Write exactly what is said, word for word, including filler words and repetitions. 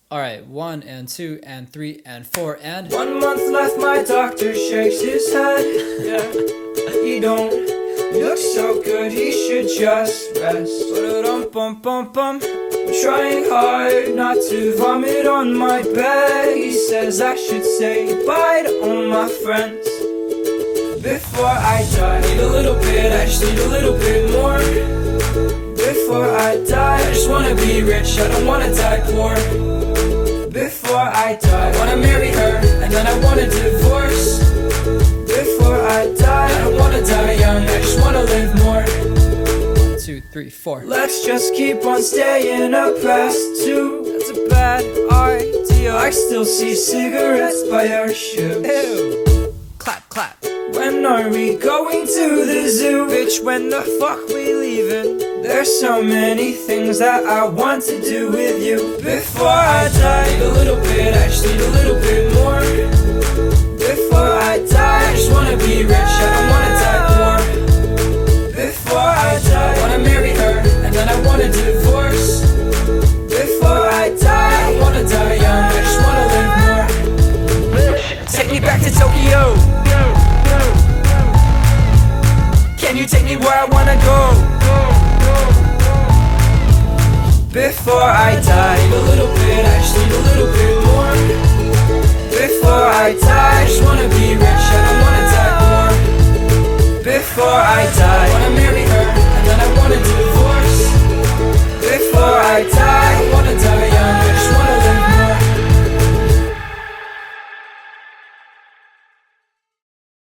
Alright, one and two and three and four and one month left, my doctor shakes his head. Yeah, he don't look so good, he should just rest. Ba-da-dum, bum, bum, bum. I'm trying hard not to vomit on my bed. He says I should say goodbye to all my friends before I die. Need a little bit, I just need a little bit more. Before I die, I just wanna be rich, I don't wanna die poor. Before I die, I wanna marry her, and then I want a divorce. Before I die, I don't wanna die young, I just wanna live more. one, two, three, four. Let's just keep on staying up past two. That's a bad idea. I still see cigarettes by our shoes. Ew. Clap, clap. When are we going to the zoo? Bitch, when the fuck we leaving? There's so many things that I want to do with you. Before I die, need a little bit, I just need a little bit more. Before I die, I just wanna be rich, I don't wanna die poor. Before I die, I wanna marry her, and then I want a divorce. Before I die, I wanna die young, I just wanna live more. Take me back to Tokyo. Can you take me where I wanna go? Before I die, need a little bit, I just need a little bit more. Before I die, I just wanna be rich, I don't wanna die poor. Before I die, I wanna marry her, and then I want a divorce. Before I die, I wanna die